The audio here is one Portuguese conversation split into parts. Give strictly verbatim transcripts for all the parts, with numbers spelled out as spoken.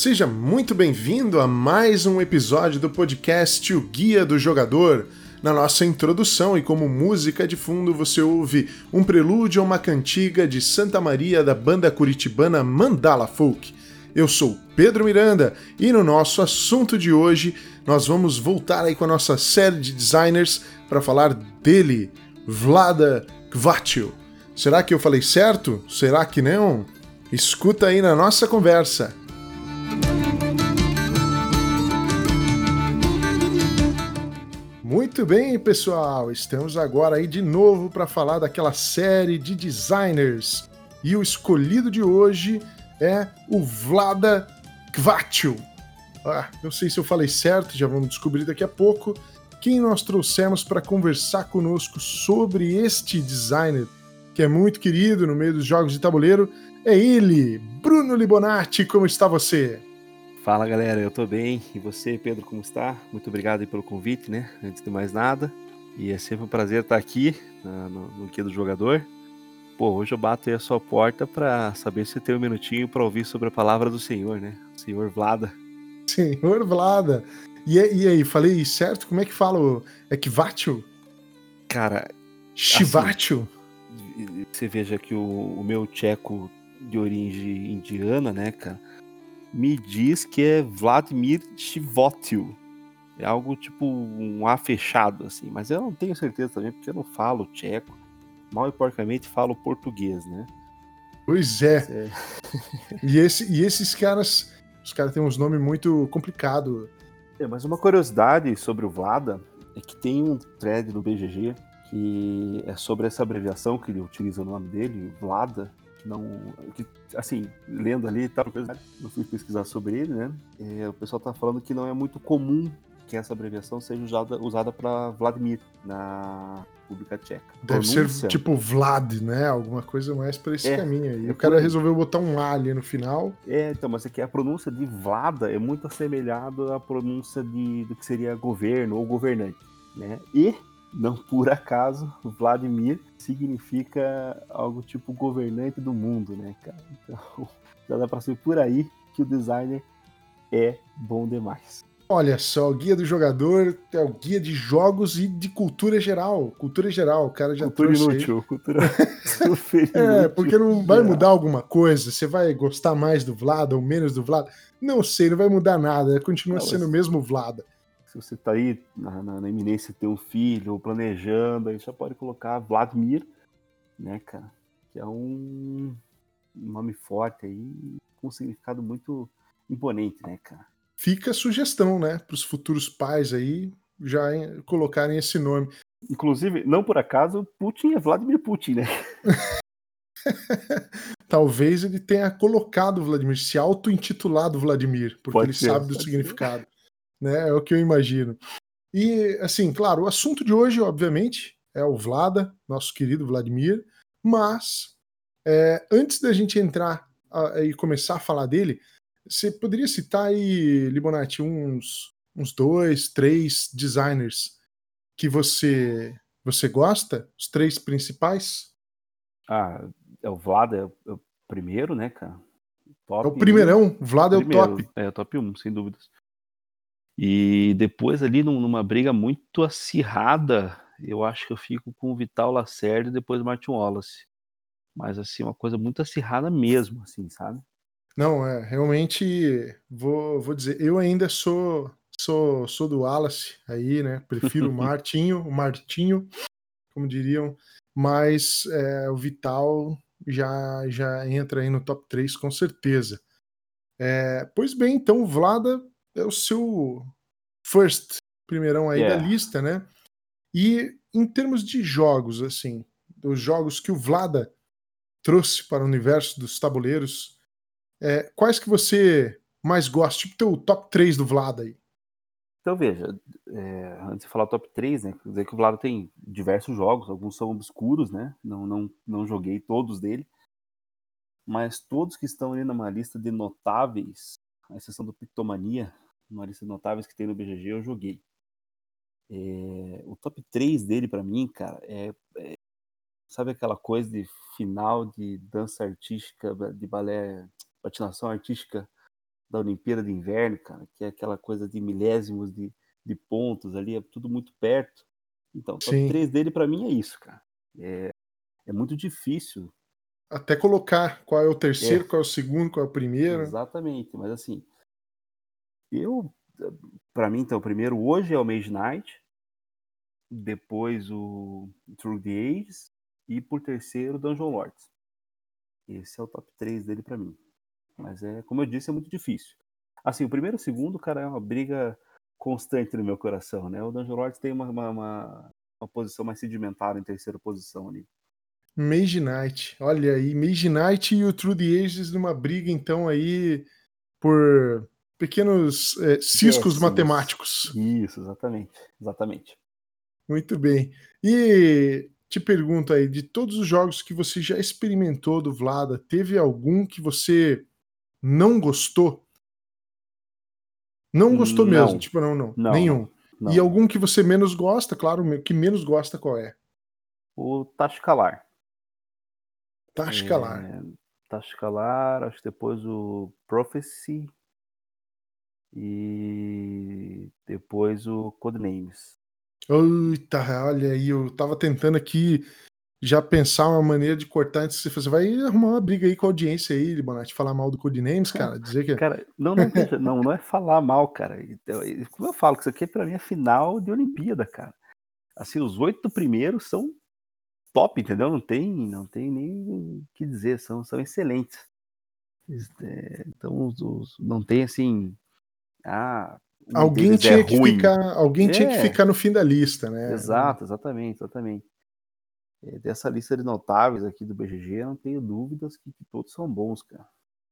Seja muito bem-vindo a mais um episódio do podcast O Guia do Jogador. Na nossa introdução e como música de fundo você ouve um prelúdio a uma cantiga de Santa Maria da banda curitibana Mandala Folk. Eu sou Pedro Miranda e no nosso assunto de hoje nós vamos voltar aí com a nossa série de designers para falar dele, Vlada Chvátil. Será que eu falei certo? Será que não? Escuta aí na nossa conversa. Muito bem, pessoal, estamos agora aí de novo para falar daquela série de designers. E o escolhido de hoje é o Vlada Chvátil. Ah, não sei se eu falei certo, já vamos descobrir daqui a pouco. Quem nós trouxemos para conversar conosco sobre este designer, que é muito querido no meio dos jogos de tabuleiro, é ele, Bruno Libonati. Como está você? Fala, galera, eu tô bem. E você, Pedro, como está? Muito obrigado aí pelo convite, né? Antes de mais nada. E é sempre um prazer estar aqui uh, no, no Guia do Jogador. Pô, hoje eu bato aí a sua porta para saber se tem um minutinho para ouvir sobre a palavra do Senhor, né? O Senhor Vlada. Senhor Vlada. E, e aí, falei certo? Como é que fala? O... É Chvátil? Cara, Chvátil? Assim, você veja que o, o meu tcheco de origem indiana, né, cara, me diz que é Vladimir Chvátil. É algo tipo um A fechado, assim. Mas eu não tenho certeza também, porque eu não falo tcheco. Mal e porcamente falo português, né? Pois é. é... e, esse, e esses caras, os caras têm uns nomes muito complicados. É, mas uma curiosidade sobre o Vlada é que tem um thread no B G G que é sobre essa abreviação que ele utiliza o nome dele, Vlada. Não, que, assim, lendo ali, tá, eu fui pesquisar sobre ele, né? É, o pessoal tá falando que não é muito comum que essa abreviação seja usada, usada para Vladimir na República Tcheca. Deve Pronúncia, ser tipo Vlad, né? Alguma coisa mais para esse é, caminho aí. É o cara resolveu botar um A ali no final. É, então, mas é que a pronúncia de Vlada é muito assemelhada à pronúncia de, do que seria governo ou governante, né? E, não por acaso, Vladimir significa algo tipo governante do mundo, né, cara? Então, já dá pra ser por aí que o designer é bom demais. Olha só, o guia do jogador é o guia de jogos e de cultura geral. Cultura geral, o cara já cultura trouxe inútil, aí. Cultura super inútil. É, porque não vai mudar alguma coisa. Você vai gostar mais do Vlada ou menos do Vlada? Não sei, não vai mudar nada. Continua não, sendo o mesmo Vlada. Se você tá aí na, na, na iminência de ter um filho, ou planejando, aí já pode colocar Vladimir, né, cara? Que é um nome forte aí, com um significado muito imponente, né, cara? Fica a sugestão, né, para os futuros pais aí já colocarem esse nome. Inclusive, não por acaso, Putin é Vladimir Putin, né? Talvez ele tenha colocado Vladimir, se auto-intitulado Vladimir, porque pode ele ser, sabe do significado. Né? É o que eu imagino. E, assim, claro, o assunto de hoje, obviamente, é o Vlada, nosso querido Vladimir, mas é, antes da gente entrar a, e começar a falar dele, você poderia citar aí, Libonati, uns, uns dois, três designers que você, você gosta? Os três principais? Ah, é o Vlada, é o, é o primeiro, né, cara? Top é o primeirão, um, o Vlada é o top. É o top um, sem dúvidas. E depois ali, numa briga muito acirrada, eu acho que eu fico com o Vital Lacerda e depois o Martin Wallace. Mas, assim, uma coisa muito acirrada mesmo, assim, sabe? Não, é, realmente, vou, vou dizer, eu ainda sou, sou, sou do Wallace aí, né? Prefiro o Martinho, o Martinho, como diriam, mas é, o Vital já, já entra aí no top três com certeza. É, pois bem, então o Vlada é o seu first primeirão aí yeah. da lista, né? E em termos de jogos, assim, dos jogos que o Vlada trouxe para o universo dos tabuleiros, é, quais que você mais gosta? Tipo teu top três do Vlada aí. Então veja, é, antes de falar o top três, né, quer dizer que o Vlada tem diversos jogos, alguns são obscuros, né, não, não, não joguei todos dele, mas todos que estão ali numa lista de notáveis, à exceção do Pictomania, uma lista de notáveis que tem no B G G, eu joguei. É, o top três dele, pra mim, cara, é, é sabe aquela coisa de final de dança artística, de balé, patinação artística da Olimpíada de Inverno, cara, que é aquela coisa de milésimos de, de pontos ali, é tudo muito perto. Então, o top Sim. três dele pra mim é isso, cara. É, é muito difícil. Até colocar qual é o terceiro, É, qual é o segundo, qual é o primeiro. exatamente, mas assim, eu, pra mim, então, o primeiro hoje é o Mage Knight, depois o Through the Ages e por terceiro o Dungeon Lords. Esse é o top três dele pra mim. Mas é, como eu disse, é muito difícil. Assim, o primeiro e o segundo, cara, é uma briga constante no meu coração, né? O Dungeon Lords tem uma, uma, uma, uma posição mais sedimentada em terceira posição ali. Mage Knight, olha aí, Mage Knight e o Through the Ages numa briga, então, aí por pequenos é, ciscos Décimos. matemáticos. Isso, exatamente. Exatamente. Muito bem. E te pergunto aí, de todos os jogos que você já experimentou do Vlada, teve algum que você não gostou? Não gostou mesmo, Não. tipo, não, não, Não, não. nenhum. E Não. algum que você menos gosta, claro, o que menos gosta qual é? O Tashkalar. Tashkalar. É, Tashkalar, acho que depois o Prophecy e depois o Codenames. Eita, olha aí, eu tava tentando aqui já pensar uma maneira de cortar antes de você fazer. Vai arrumar uma briga aí com a audiência aí, Libonati, falar mal do Codenames, cara, dizer que. Cara, não, não veja, não, não é falar mal, cara. Então, e como eu falo, que isso aqui pra mim é final de Olimpíada, cara. Assim, os oito primeiros são top, entendeu? Não tem, não tem nem o que dizer, são, são excelentes. É, então, os, os- não tem assim, ah, um Alguém deles é tinha que ruim. ficar, alguém tinha que É, ficar no fim da lista, né? exato, exatamente, exatamente. É, dessa lista de notáveis aqui do B G G, eu não tenho dúvidas que, que todos são bons, cara.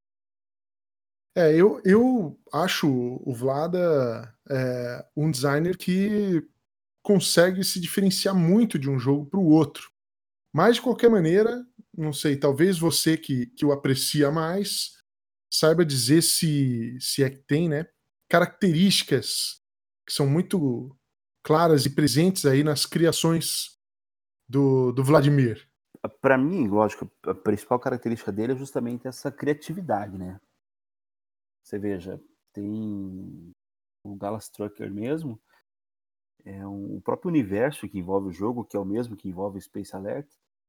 É, eu, eu acho o Vlada é, um designer que consegue se diferenciar muito de um jogo para o outro. Mas, de qualquer maneira, não sei, talvez você que, que o aprecia mais saiba dizer se, se é que tem, né, características que são muito claras e presentes aí nas criações do, do Vladimir. Pra mim, lógico, a principal característica dele é justamente essa criatividade, né? Você veja, tem o Gallus Trucker mesmo, é um, o próprio universo que envolve o jogo, que é o mesmo que envolve o Space Alert,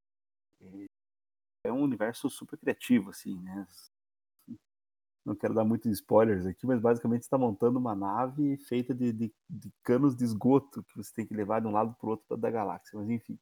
é um universo super criativo, assim, né? Não quero dar muitos spoilers aqui, mas basicamente você está montando uma nave feita de, de, de canos de esgoto que você tem que levar de um lado para o outro da galáxia, mas enfim.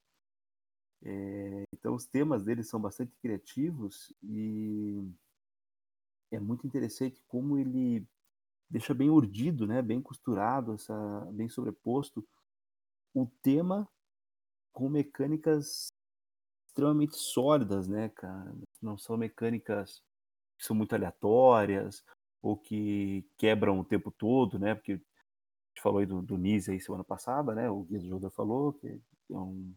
É, então os temas deles são bastante criativos e é muito interessante como ele deixa bem urdido, né, bem costurado, essa, bem sobreposto o tema com mecânicas extremamente sólidas, né, cara? Não são mecânicas que são muito aleatórias ou que quebram o tempo todo, né? Porque a gente falou aí do, do Nise aí semana passada, né? O Guia do Jogador falou que é um,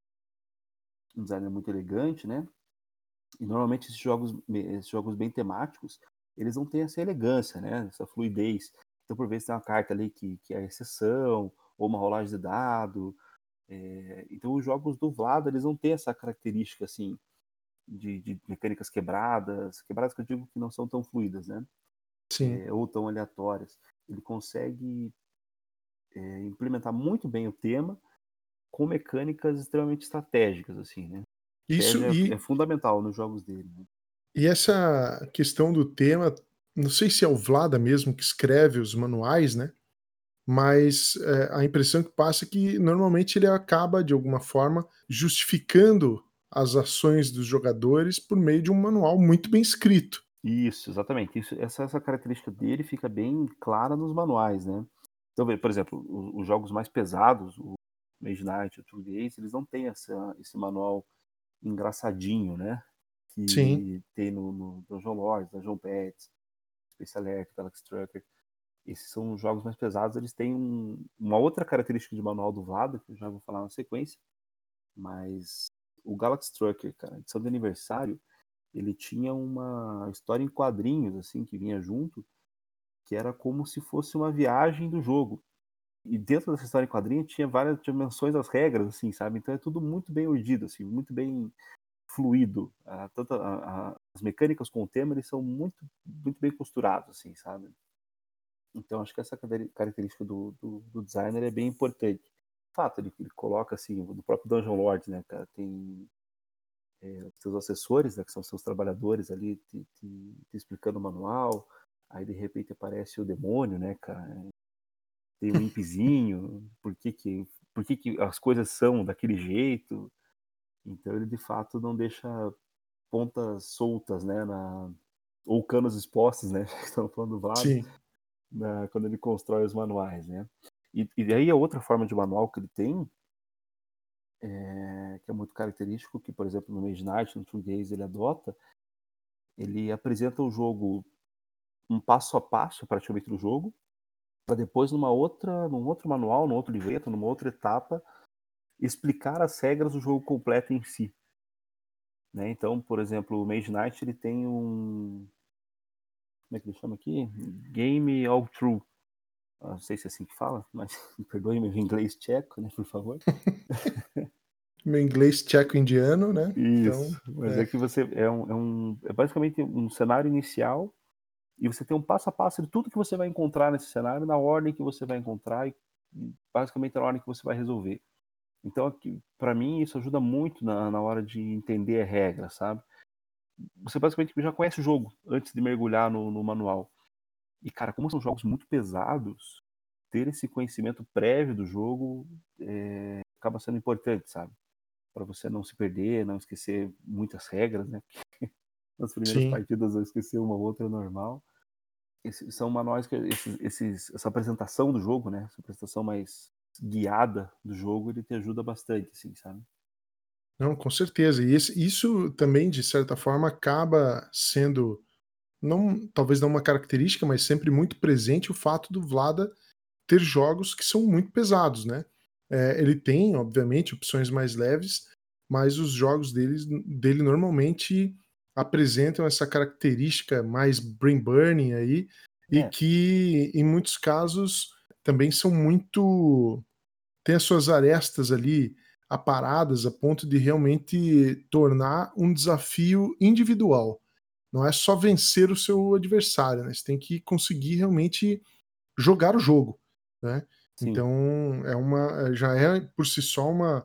um designer muito elegante, né? E normalmente esses jogos, esses jogos bem temáticos, eles não têm essa elegância, né? Essa fluidez. Então, por vezes, tem uma carta ali que, que é exceção, ou uma rolagem de dado. É... Então, os jogos do Vlad, eles não têm essa característica, assim, de, de mecânicas quebradas. Quebradas que eu digo que não são tão fluidas, né? Sim. É, ou tão aleatórias. Ele consegue é, implementar muito bem o tema com mecânicas extremamente estratégicas, assim, né? Isso Estratégia é, é e, fundamental nos jogos dele, né? e essa questão do tema, não sei se é o Vlada mesmo que escreve os manuais, né? Mas é, a impressão que passa é que normalmente ele acaba, de alguma forma, justificando as ações dos jogadores por meio de um manual muito bem escrito. Isso, exatamente. Isso, essa, essa característica dele fica bem clara nos manuais, né? Então, por exemplo, os, os jogos mais pesados, o Mage Knight, o True Ace, eles não têm essa, esse manual engraçadinho, né? Sim, Que tem no, no Dungeon Lords, Dungeon Pets, Space Alert, Galaxy Trucker. Esses são os jogos mais pesados, eles têm um, uma outra característica de manual do Vlada, que eu já vou falar na sequência, mas o Galaxy Trucker, cara, edição de aniversário, ele tinha uma história em quadrinhos, assim, que vinha junto, que era como se fosse uma viagem do jogo. E dentro dessa história em quadrinho tinha várias dimensões das regras, assim, sabe? Então é tudo muito bem urdido, assim, muito bem fluido. A, tanto a, a, as mecânicas com o tema, eles são muito, muito bem costurados, assim, sabe? Então, acho que essa característica do, do, do designer é bem importante. De fato, ele, ele coloca, assim, no próprio Dungeon Lord, né, cara, tem é, os seus assessores, né, que são seus trabalhadores ali, te, te, te explicando o manual, aí de repente aparece o demônio, né, cara, tem um impizinho, por que que, por que que as coisas são daquele jeito. Então ele de fato não deixa pontas soltas, né, na, ou canos expostos, né, que estamos falando do lado, Sim, na, quando ele constrói os manuais, né. E, e aí a outra forma de manual que ele tem, é, que é muito característico, que por exemplo no Mage Knight, no Two Gaze ele adota, ele apresenta o jogo um passo a passo praticamente do jogo, para depois numa outra, num outro manual, num outro livreto, numa outra etapa, explicar as regras do jogo completo em si. Né? Então, por exemplo, o Mage Knight ele tem um, como é que ele chama aqui? Game Walkthrough. Não sei se é assim que fala, mas me perdoe meu inglês tcheco, né, por favor. meu inglês tcheco-indiano, né? Então, Isso, mas é é, que você é um, é um é basicamente um cenário inicial e você tem um passo a passo de tudo que você vai encontrar nesse cenário, na ordem que você vai encontrar e basicamente na ordem que você vai resolver. Então, para mim, isso ajuda muito na, na hora de entender a regra, sabe? Você basicamente já conhece o jogo antes de mergulhar no, no manual. E, cara, como são jogos muito pesados, ter esse conhecimento prévio do jogo é, acaba sendo importante, sabe? Para você não se perder, não esquecer muitas regras, né? Nas primeiras sim. partidas eu esqueci uma ou outra normal. Esses são manuais que esses, esses, essa apresentação do jogo, né? Essa apresentação mais guiada do jogo, ele te ajuda bastante, assim, sabe? Não, com certeza. E esse, isso também, de certa forma, acaba sendo, não, talvez não uma característica, mas sempre muito presente o fato do Vlada ter jogos que são muito pesados, né? É, ele tem, obviamente, opções mais leves, mas os jogos deles, dele normalmente apresentam essa característica mais brain burning aí, e É, que em muitos casos também são muito, tem as suas arestas ali aparadas a ponto de realmente tornar um desafio individual. Não é só vencer o seu adversário, né? Você tem que conseguir realmente jogar o jogo, né? sim. Então é uma, já é por si só uma,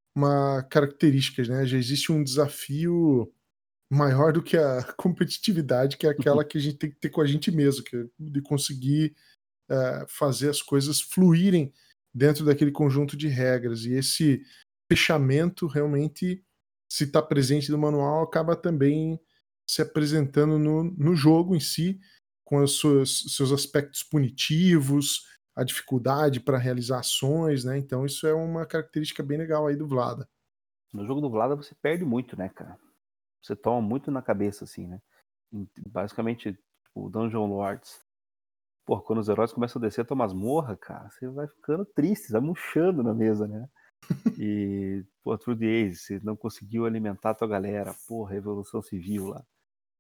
uma característica, né? Já existe um desafio maior do que a competitividade, que é aquela que a gente tem que ter com a gente mesmo, que é de conseguir uh, fazer as coisas fluírem dentro daquele conjunto de regras. E esse fechamento realmente, se está presente no manual, acaba também se apresentando no, no jogo em si, com os seus, seus aspectos punitivos, a dificuldade para realizar ações, né? Então isso é uma característica bem legal aí do Vlada. No jogo do Vlada você perde muito, né, cara? Você toma muito na cabeça, assim, né? Basicamente, o Dungeon Lords. Pô, quando os heróis começam a descer a tua masmorra, cara, você vai ficando triste, vai murchando na mesa, né? E, pô, True the Ace, você não conseguiu alimentar a tua galera, pô, Revolução Civil lá.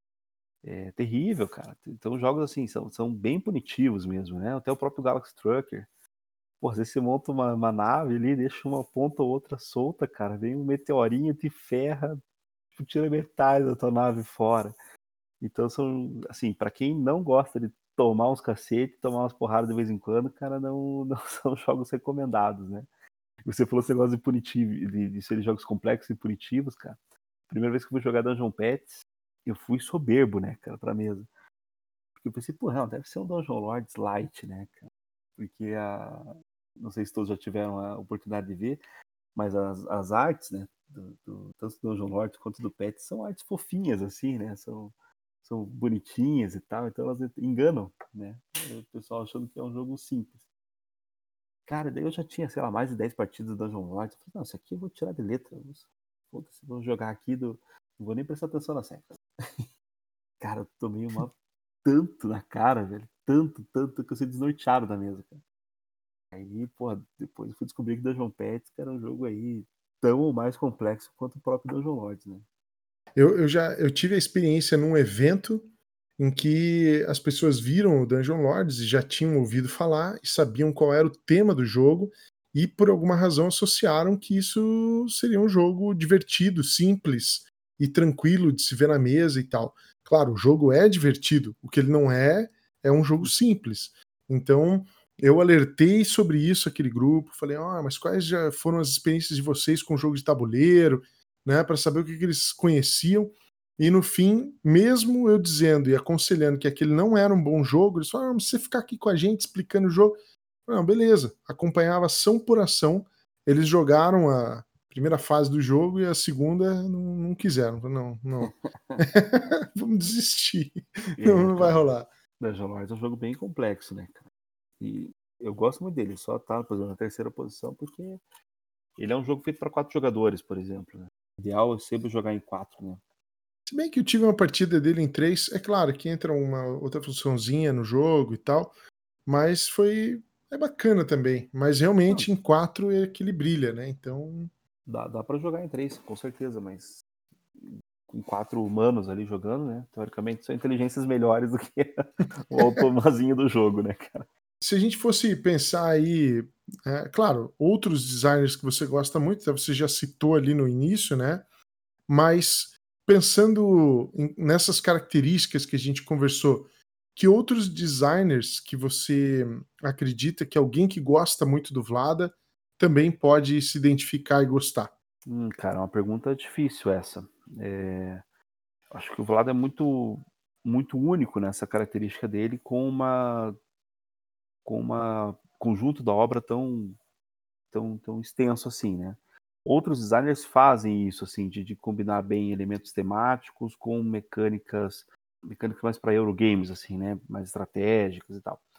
É terrível, cara. Então, jogos assim são, são bem punitivos mesmo, né? Até o próprio Galaxy Trucker. Pô, às vezes você monta uma, uma nave ali, deixa uma ponta ou outra solta, cara. Vem um meteorinho, te ferra, tipo, tira metade da tua nave fora. Então, são, assim, pra quem não gosta de tomar uns cacetes, tomar umas porradas de vez em quando, cara, não, não são jogos recomendados, né? Você falou esse negócio de punitivo, de, de serem jogos complexos e punitivos, cara. Primeira vez que eu fui jogar Dungeon Pets, eu fui soberbo, né, cara, pra mesa. Porque eu pensei, pô, não, deve ser um Dungeon Lords Light, né, cara? Porque a. Não sei se todos já tiveram a oportunidade de ver, mas as, as artes, né, do, do, tanto do Dungeon Lords quanto do Pets, são artes fofinhas, assim, né? São, são bonitinhas e tal, então elas enganam, né? O pessoal achando que é um jogo simples. Cara, daí eu já tinha, sei lá, mais de dez partidas do Dungeon Lords. Eu falei, não, isso aqui eu vou tirar de letra. Foda-se, vou jogar aqui do. Não vou nem prestar atenção nas regras. Cara, eu tomei uma tanto na cara, velho. Tanto, tanto que eu saí desnorteado da mesa, cara. Aí, pô, depois eu fui descobrir que Dungeon Pets era um jogo aí tão ou mais complexo quanto o próprio Dungeon Lords, né? Eu, eu já eu tive a experiência num evento em que as pessoas viram o Dungeon Lords e já tinham ouvido falar e sabiam qual era o tema do jogo e por alguma razão associaram que isso seria um jogo divertido, simples, e tranquilo de se ver na mesa e tal. Claro, o jogo é divertido, o que ele não é, é um jogo simples. Então, eu alertei sobre isso aquele grupo, falei, ah, mas quais já foram as experiências de vocês com o jogo de tabuleiro, né, para saber o que, que eles conheciam. E no fim, mesmo eu dizendo e aconselhando que aquele não era um bom jogo, eles falaram, ah, você ficar aqui com a gente explicando o jogo. Não, beleza. Acompanhava ação por ação. Eles jogaram a primeira fase do jogo e a segunda não, não quiseram. Não, não. Vamos desistir. Não, É, não vai cara, rolar. Dungeon Lords é um jogo bem complexo, né, cara? E eu gosto muito dele, só tá, por exemplo, na terceira posição, porque ele é um jogo feito para quatro jogadores, por exemplo. Né? O ideal é sempre jogar em quatro, né? Se bem que eu tive uma partida dele em três, é claro que entra uma outra funçãozinha no jogo e tal, mas foi é bacana também. Mas Não, realmente em quatro é que ele brilha, né? Então. dá, dá para jogar em três, com certeza, mas com quatro humanos ali jogando, né? Teoricamente são inteligências melhores do que o automazinho do jogo, né, cara? Se a gente fosse pensar aí, é, claro, outros designers que você gosta muito, você já citou ali no início, né? Mas pensando em- nessas características que a gente conversou, que outros designers que você acredita que alguém que gosta muito do Vlada também pode se identificar e gostar? Hum, cara, é uma pergunta difícil essa. É, acho que o Vlad é muito, muito único nessa característica dele, com uma, com uma conjunto da obra tão, tão, tão extenso assim, né? Outros designers fazem isso, assim, de, de combinar bem elementos temáticos com mecânicas, mecânicas mais para Eurogames, assim, né? Mais estratégicas e tal.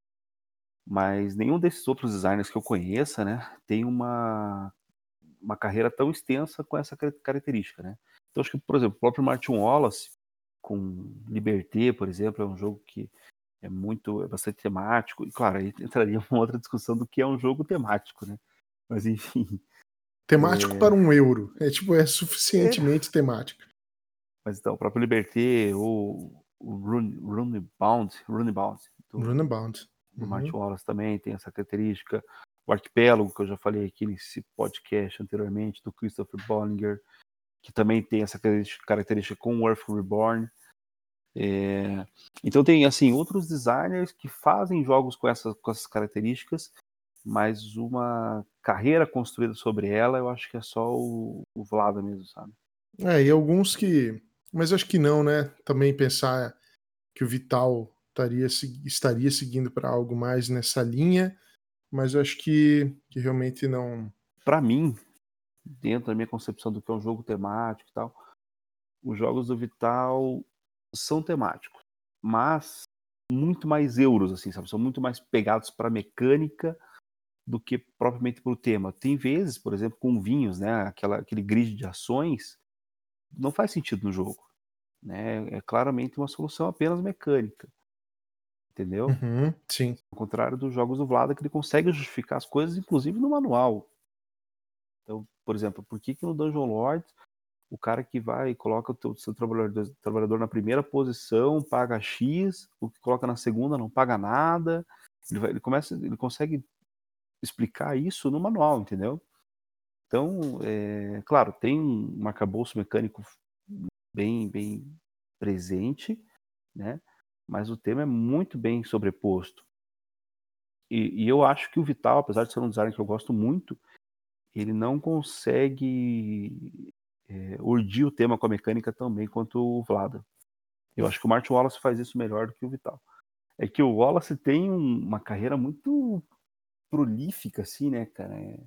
Mas nenhum desses outros designers que eu conheça, né, tem uma, uma carreira tão extensa com essa característica, né? Então acho que, por exemplo, o próprio Martin Wallace, com Liberté, por exemplo, é um jogo que é muito, é bastante temático, e claro, aí entraria uma outra discussão do que é um jogo temático, né? Mas enfim. Temático para um euro. É tipo, é suficientemente temático. Mas então, o próprio Liberté, ou o Rune, Runebound, Runebound do, Runabout. do Martin Uhum. Wallace também tem essa característica. O Arquipélago, que eu já falei aqui nesse podcast anteriormente, do Christopher Bollinger, que também tem essa característica com o Earth Reborn. É... Então tem assim outros designers que fazem jogos com essas, com essas características, mas uma carreira construída sobre ela, eu acho que é só o, o Vlada mesmo, sabe? É, e alguns que. Mas acho que não, né? Também pensar que o Vital estaria, estaria seguindo para algo mais nessa linha, mas eu acho que, que realmente não. Para mim, dentro da minha concepção do que é um jogo temático e tal, os jogos do Vital são temáticos, mas muito mais euros, assim, sabe? São muito mais pegados para mecânica do que propriamente para o tema. Tem vezes, por exemplo, com vinhos, né? Aquela, aquele grid de ações não faz sentido no jogo, né? É claramente uma solução apenas mecânica, entendeu? Uhum, sim. Ao contrário dos jogos do Vlada, que ele consegue justificar as coisas, inclusive no manual. Então, por exemplo, por que que no Dungeon Lords o cara que vai e coloca o teu, seu trabalhador, trabalhador na primeira posição paga X, o que coloca na segunda não paga nada. Ele, vai, ele começa, ele consegue explicar isso no manual, entendeu? Então, é, claro, tem um arcabouço mecânico bem, bem presente, né? Mas o tema é muito bem sobreposto. E, e eu acho que o Vital, apesar de ser um design que eu gosto muito, ele não consegue é, urdir o tema com a mecânica tão bem quanto o Vlada. Eu acho que o Martin Wallace faz isso melhor do que o Vital. É que o Wallace tem um, uma carreira muito prolífica, assim, né, cara? É,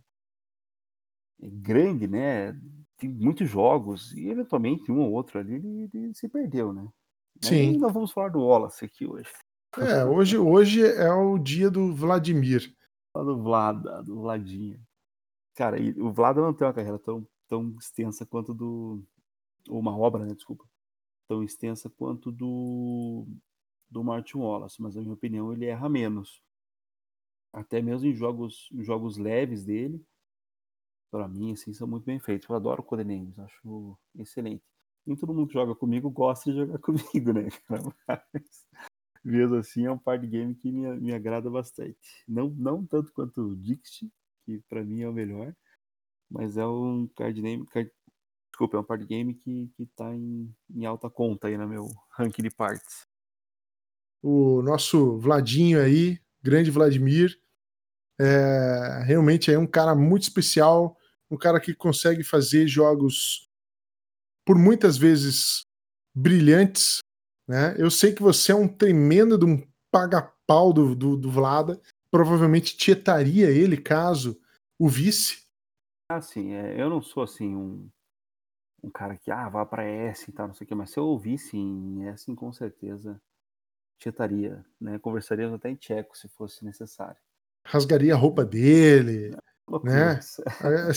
é grande, né? Tem muitos jogos e, eventualmente, um ou outro ali, ele, ele se perdeu, né? Mas nem Sim. nós vamos falar do Wallace aqui hoje. É, hoje, hoje é o dia do Vladimir. Falar do Vlada, do Vladinha. Cara, e o Vlada não tem uma carreira tão, tão extensa quanto do... Ou uma obra, né? Desculpa. Tão extensa quanto do do Martin Wallace, mas na minha opinião ele erra menos. Até mesmo em jogos, em jogos leves dele, para mim, assim, são muito bem feitos. Eu adoro Codenames, acho excelente. Nem todo mundo que joga comigo gosta de jogar comigo, né, cara? Mas, mesmo assim, é um par de game que me, me agrada bastante. Não, não tanto quanto o Dixit, que para mim é o melhor, mas é um card name, card, Desculpa, é um party game que, que tá em, em alta conta aí no meu ranking de partes. O nosso Vladinho aí, grande Vladimir, é, realmente é um cara muito especial, um cara que consegue fazer jogos por muitas vezes brilhantes, né? Eu sei que você é um tremendo de um paga-pau do, do, do Vlada, provavelmente tietaria ele caso o visse. Ah, sim, é, eu não sou assim um, um cara que ah, vá pra Essen e tal, não sei o que, mas se eu ouvisse em Essen, com certeza tietaria, né? Conversaríamos até em tcheco se fosse necessário. Rasgaria a roupa dele, Loucura né? isso.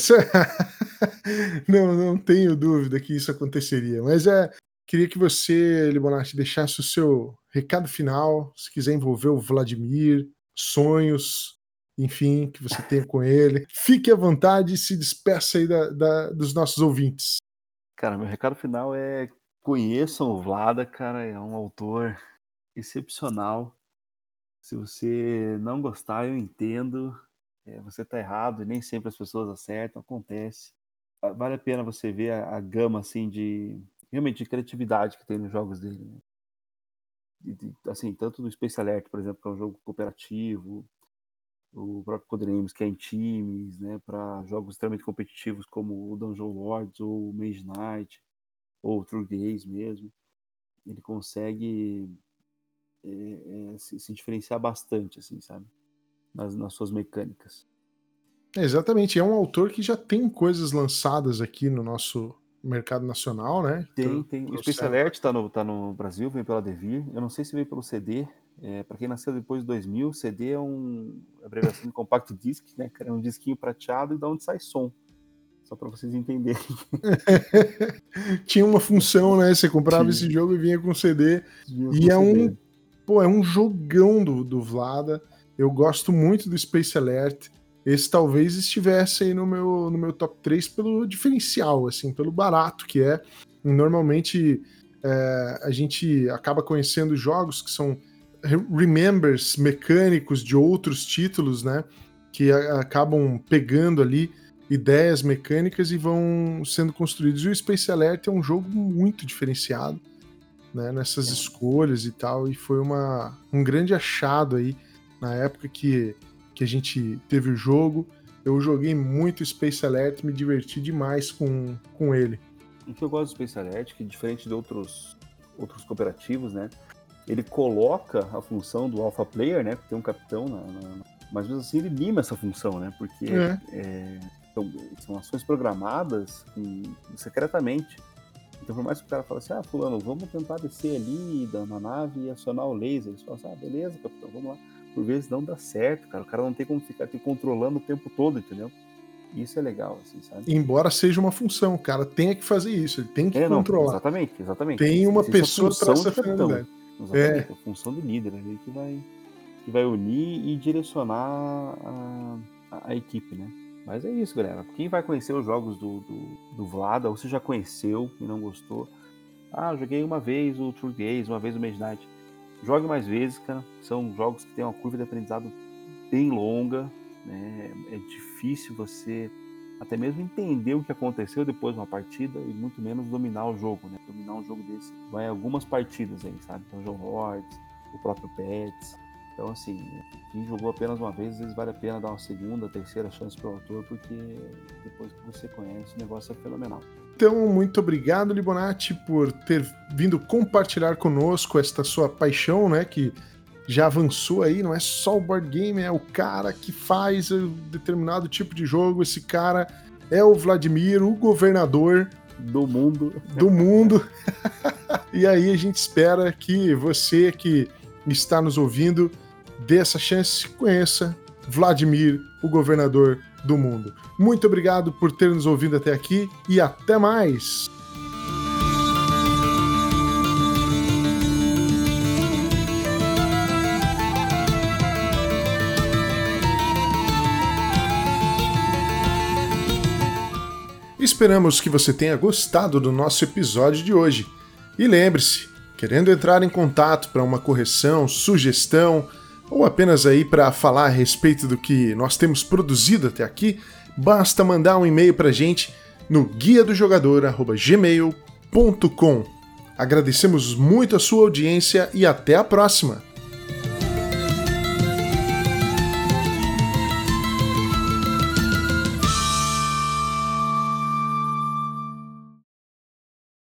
não, não tenho dúvida que isso aconteceria. Mas é, queria que você, Libonati, deixasse o seu recado final, se quiser envolver o Vladimir, sonhos, enfim, que você tenha com ele. Fique à vontade e se despeça aí da, da, dos nossos ouvintes. Cara, meu recado final é conheçam o Vlada, cara, é um autor excepcional. Se você não gostar, eu entendo. É, você tá errado e nem sempre as pessoas acertam, acontece. Vale a pena você ver a, a gama assim de realmente de criatividade que tem nos jogos dele. Né? De, de, assim, tanto do Space Alert, por exemplo, que é um jogo cooperativo, o próprio Codenames, que é em times, né, para jogos extremamente competitivos como o Dungeon Lords ou o Mage Knight ou o True Gaze mesmo. Ele consegue é, é, se, se diferenciar bastante, assim, sabe? Nas, nas suas mecânicas. É, exatamente, é um autor que já tem coisas lançadas aqui no nosso mercado nacional, né? Tem, tem. O Space Trouxeram. Alert tá no, tá no Brasil, veio pela Devir. Eu não sei se veio pelo C D. É, para quem nasceu depois de dois mil, C D é um abreviação de Compact Disc, né? É um disquinho prateado e da onde sai som. Só para vocês entenderem. Tinha uma função, né? Você comprava Tinha. esse jogo e vinha com C D. Vinha E com é C D. um, pô, é um jogão do, do Vlada. Eu gosto muito do Space Alert. Esse talvez estivesse aí no meu, no meu top três pelo diferencial, assim, pelo barato que é. Normalmente é, a gente acaba conhecendo jogos que são remembers mecânicos de outros títulos, né? Que a, acabam pegando ali ideias mecânicas e vão sendo construídos. E o Space Alert é um jogo muito diferenciado, né, nessas É. escolhas e tal, e foi uma, um grande achado aí na época que, que a gente teve o jogo. Eu joguei muito Space Alert, me diverti demais com, com ele. O que eu gosto do Space Alert, que diferente de outros, outros cooperativos, né? Ele coloca a função do Alpha Player, né? Tem um capitão, na, na, mas mesmo assim ele mima essa função, né? Porque É. É, são, são ações programadas e, secretamente. Então, por mais que o cara fale assim, ah, fulano, vamos tentar descer ali da, na nave e acionar o laser. Eles falam assim, ah, beleza, capitão, vamos lá. Por vezes não dá certo, cara. O cara não tem como ficar te controlando o tempo todo, entendeu? Isso é legal, assim, sabe? Embora seja uma função, o cara tenha que fazer isso, ele tem que É, não, controlar. exatamente, exatamente. Tem uma Existe pessoa para essa de capitão. finalidade. Exatamente, É. a função do líder ali que vai, que vai unir e direcionar a, a, a equipe, né? Mas é isso, galera. Quem vai conhecer os jogos do, do, do Vlada, ou você já conheceu e não gostou, ah, joguei uma vez o True Gaze, uma vez o Mage Knight. Jogue mais vezes, cara. São jogos que têm uma curva de aprendizado bem longa, né? É difícil você até mesmo entender o que aconteceu depois de uma partida e muito menos dominar o jogo, né? Dominar um jogo desse vai algumas partidas aí, sabe? Dungeon Lords, o próprio Pets. Então, assim, quem jogou apenas uma vez, às vezes vale a pena dar uma segunda, terceira chance pro autor, porque depois que você conhece, o negócio é fenomenal. Então, muito obrigado, Libonati, por ter vindo compartilhar conosco esta sua paixão, né? Que já avançou aí, não é só o board game, é o cara que faz um determinado tipo de jogo. Esse cara é o Vladimir, o governador do mundo. Do mundo. E aí a gente espera que você que está nos ouvindo dê essa chance, conheça Vladimir, o governador do mundo. Muito obrigado por ter nos ouvido até aqui e até mais! Esperamos que você tenha gostado do nosso episódio de hoje. E lembre-se, querendo entrar em contato para uma correção, sugestão, ou apenas aí para falar a respeito do que nós temos produzido até aqui, basta mandar um e-mail para a gente no guia do jogador arroba gmail ponto com. Agradecemos muito a sua audiência e até a próxima!